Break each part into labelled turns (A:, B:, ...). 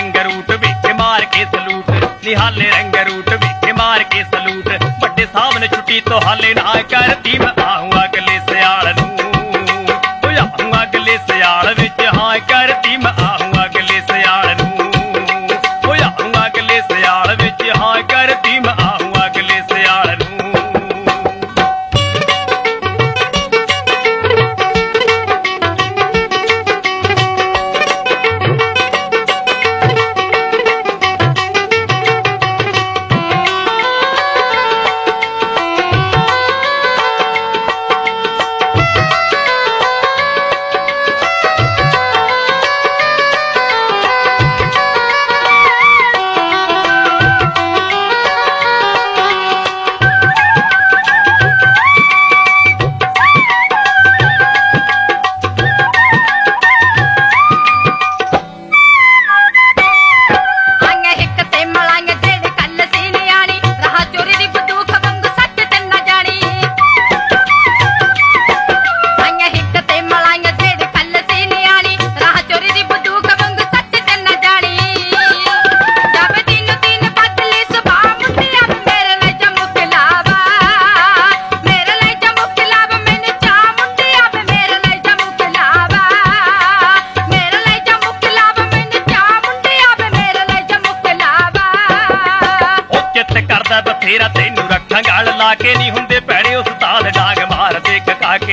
A: रंग रूट वेखे मार के सलूट, निहाले रंग रूट वेखे मार के सलूट। बड़े साहब ने छुट्टी तो हाले ना करती, मैं आहूं अगले सियाल नूं, आहूं अगले सियाल विच हां करती, मैं आहूं अगले सियाल नूं, आहूं अगले सियाल विच हां करती, मैं आहूं अगले सियाल नूं। बथेरा तेनू रखा गल ला के, नहीं हुंदे पैड़े उस्ताद डांग मार दे काके।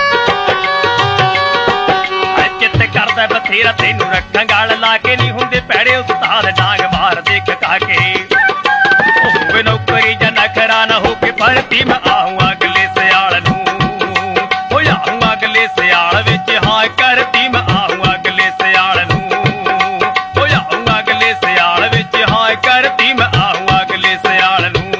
A: चित करदा बथेरा तेनू रखा गल ला के, नहीं हुंदे पैड़े उस्ताद डांग मार दे काके। होवे नौकरी जां नखरा ना हो के भरती, मैं आहूं अगले सियाल नूं, आहूं अगले सियाल विच हां करती, मैं आहूं अगले सियाल नूं, आहूं अगले सियाल विच हां करती, मैं आहूं अगले सियाल नूं।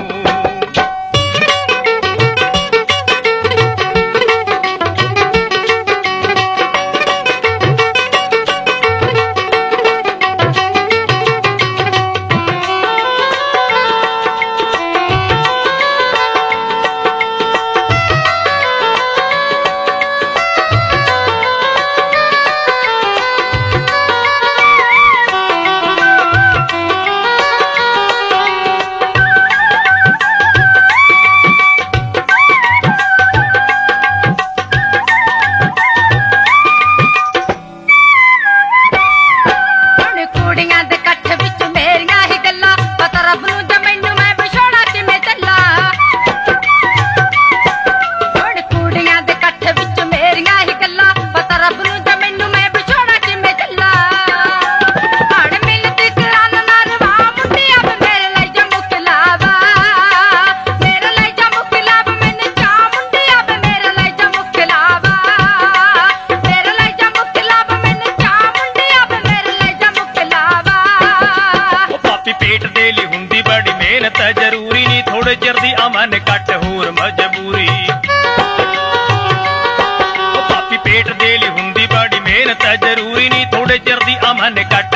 A: जरूरी नहीं थोड़े चिर दी अमन कट होर मजबूरी, पापी पेट दे लई हुंदी बड़ी मेहनत, जरूरी नहीं थोड़े चिर दी अमन कट